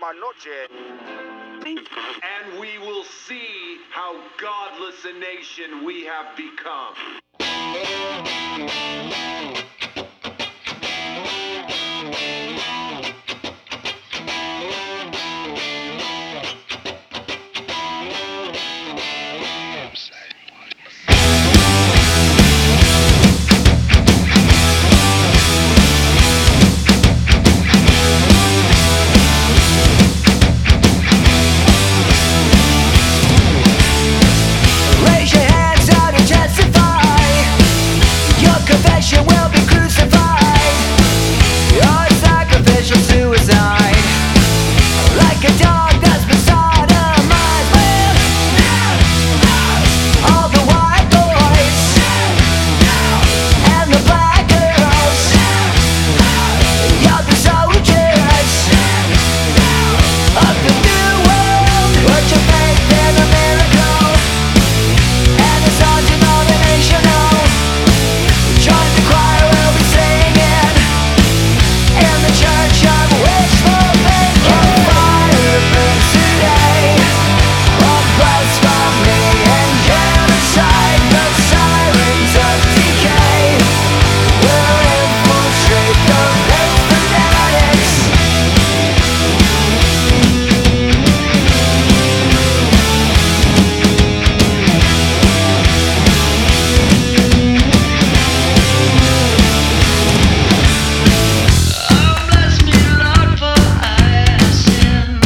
última noche. And we will see how godless a nation we have become. Raise your hands out and testify. Your confession will be crucified. Your sacrificial suicide. Like a dog that's been sodomized with all the white boys and the black girls. You're the soldiers of the new world. Put your faith in a miracle and it's undenominational. Join the choir, we'll be singing in the church of wishful thinking. Fire burns today of blasphemy and genocide. The sirens of decay will infiltrate the faith fanatics. Bless me, Lord, for I have sinned.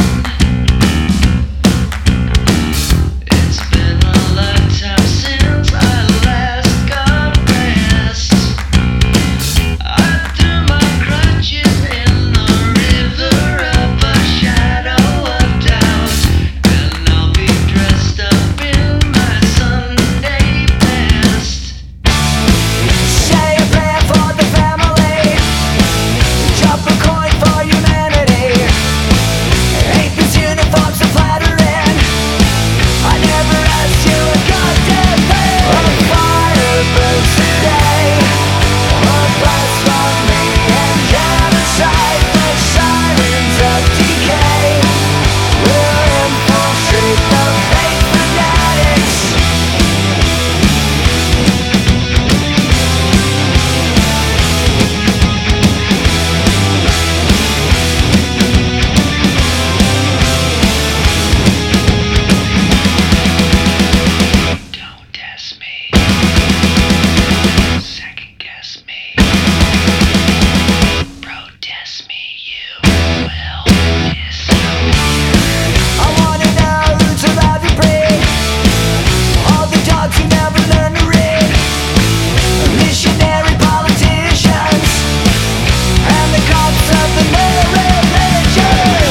It's been a lifetime since I last got rest. I threw my crutches in the river of a shadow of doubt, and I'll be dressed up in my Sunday best. Say a prayer for the family. Drop a coin for humanity. Ain't these uniforms so flattering? I never asked you a goddamn thing. A fire burns today of blasphemy and genocide. The sirens of decay will infiltrate the faith fanatics. Don't test me. Second guess me. Protest me, you will disappear. I wanna know who's allowed to breed. All the dogs who never learn to read. Missionary politicians and the cops of the new religion.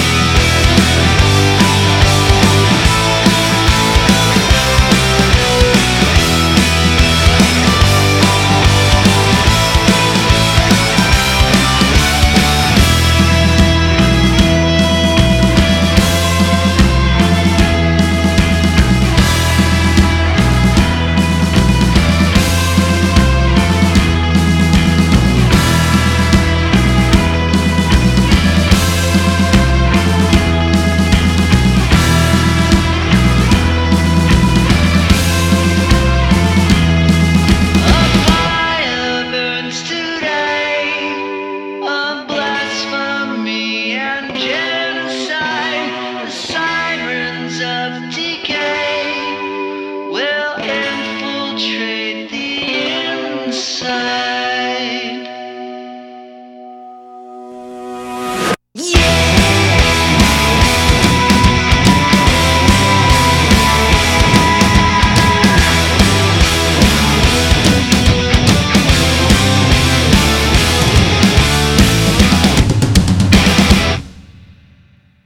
A fire burns today of blasphemy and genocide. The sirens of decay will